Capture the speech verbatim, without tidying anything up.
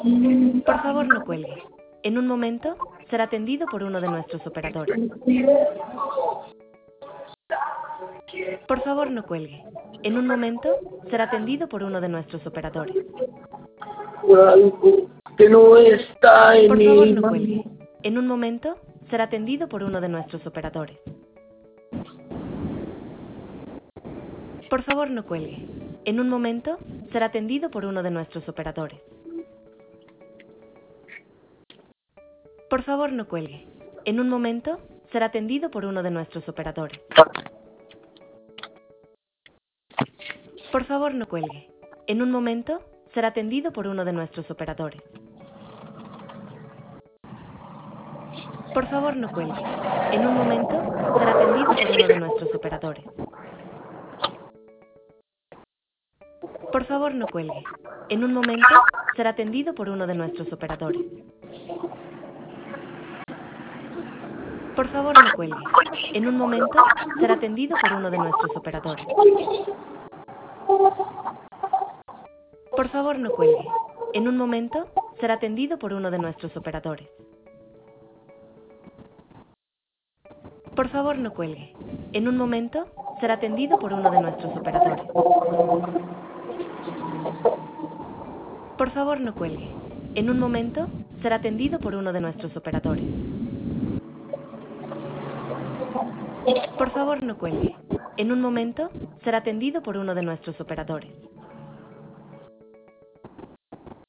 Por favor, no cuelgue. En un momento, será atendido por uno de nuestros operadores. Por favor, no cuelgue. En un momento, será atendido por uno de nuestros operadores. Algo que no está en Por favor, mi no mano. cuelgue. En un momento, será atendido por uno de nuestros operadores. Por favor, no cuelgue. En un momento, será atendido por uno de nuestros operadores. Por favor, no cuelgue. En un momento, será atendido por uno de nuestros operadores. Por favor, no cuelgue. En un momento, será atendido por uno de nuestros operadores. Por favor, no cuelgue. En un momento, será atendido por uno de nuestros operadores. Por favor, no cuelgue. En un momento, será atendido por uno de nuestros operadores. Por favor, no cuelgue. En un momento, será atendido por uno de nuestros operadores. Por favor, no cuelgue. En un momento, será atendido por uno de nuestros operadores. Por favor, no cuelgue. En un momento, será atendido por uno de nuestros operadores. Por favor, no cuelgue. En un momento, será atendido por uno de nuestros operadores. Por favor, no cuelgue. En un momento, será atendido por uno de nuestros operadores.